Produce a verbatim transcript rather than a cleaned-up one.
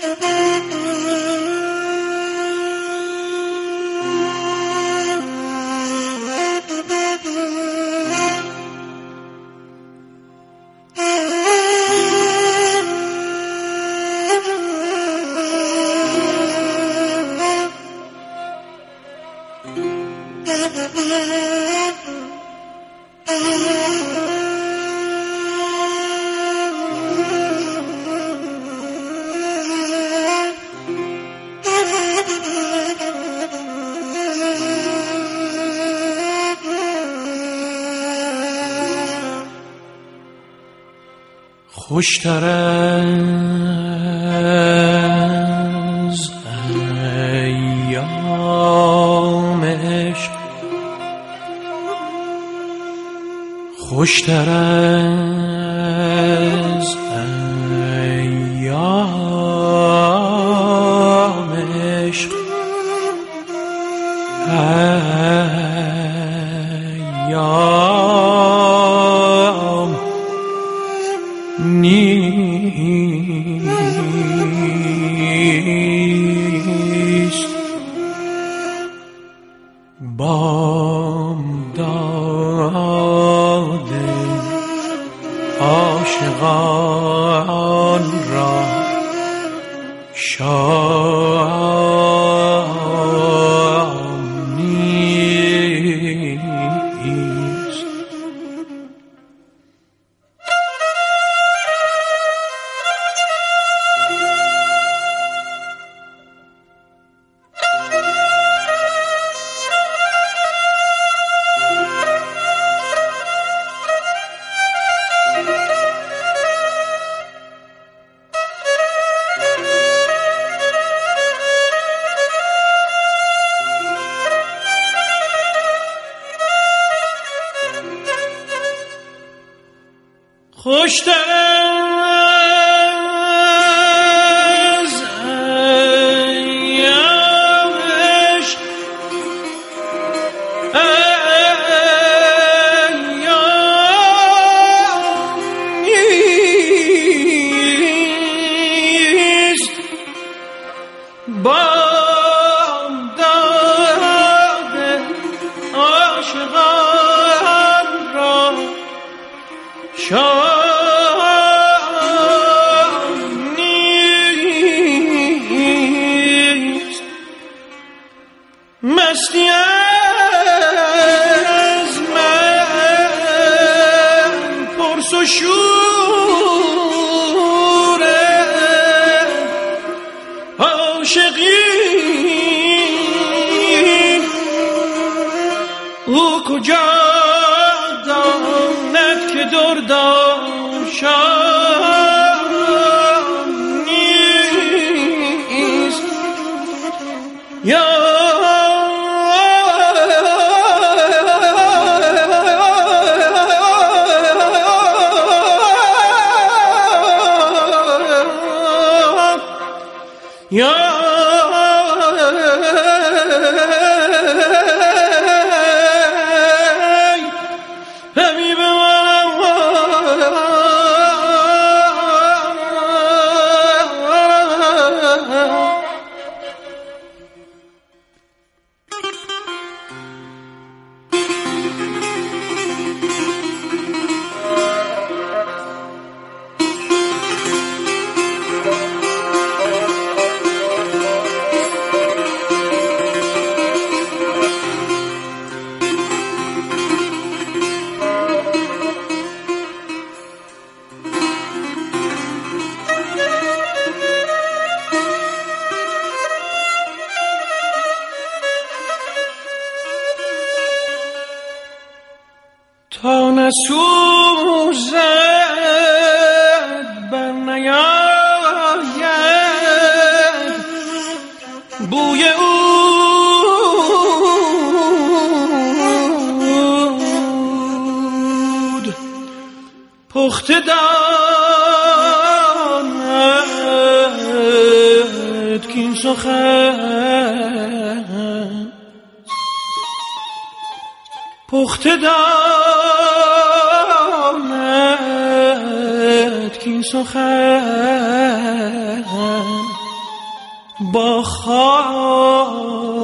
خوشتر از ایام عشق، خوشتر از ایام عشق، ایام نیست. بامداد عاشقان را شام نیست. خوشتر از ایام عشق، ایام نیست. بامداد عاشقان را شام مستی از من پرس و شور عاشقی، او کجا داند که دردم شام نیست. یا یا حبیب تا نسوزد بر نیاید بوی عود، پخته داند کین سخن، پخته داند کین سخن با خاک